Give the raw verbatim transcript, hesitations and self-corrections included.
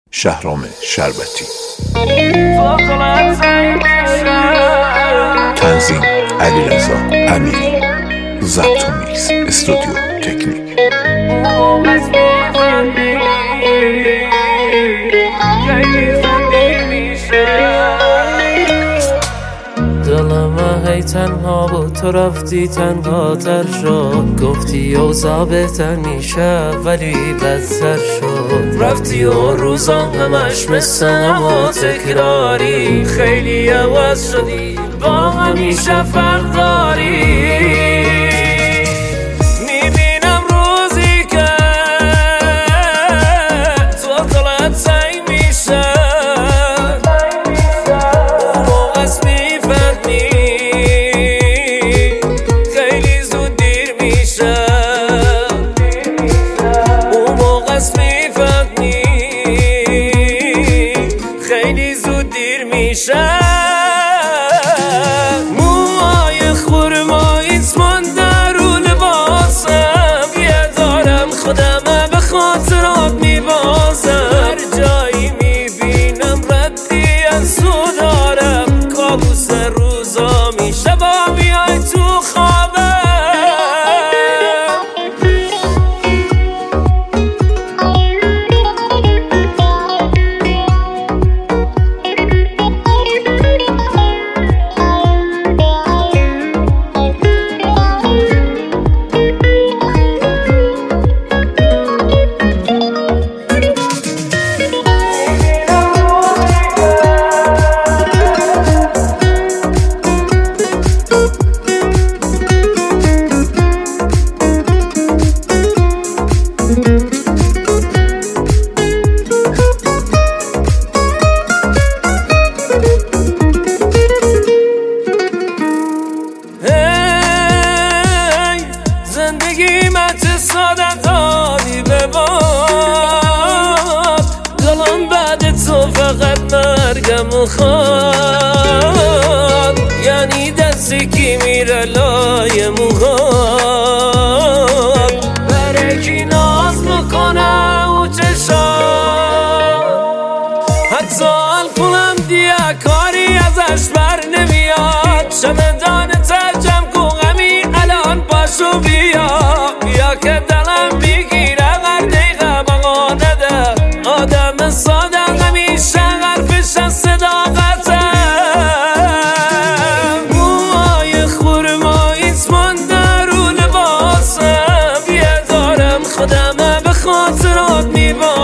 شهرام شربتی. تنظیم علیرضا امیری. ضبط و میکس استودیو تکنیک. دلم هی تنها بود، تو رفتی تنها تر شد. گفتی اوضاع بهتر میشه ولی بدتر شد. رفتی و روزا همش مثل اما تکراری. خیلی عوض شدی، با همیشه فرق داری. میبینم روزی که تو دلت سنگ میشه. اون موقع است میفهمی خیلی زود دیر میشه. اون موقع است میفهمی خیلی زود دیر میشه. موهای خورماییت مانده رو لباسم. یه دارم خودمه به خاطرات میبازم. هر جایی میبینم ردی از تو دارم. کابوس روزا میشه با میای تو خوابم. زندگی من چه ساده دادی به باد. دلم بعد تو فقط مرگم خواد. یعنی دستی کی میره لای موهات. برای کی ناز میکنه او چشات. حتی الکلم دیگه کاری ازش بر نمیاد. چمدان ترجم کن غمی الان پاشو بیا. بیا که دلم بگیره هر دقیقه بقا نده. آدم ساده همیشه حرفش از صداقته. موهای خورماییت مانده رو لباسم. یه دارم خودمه به خاطرات میبارم.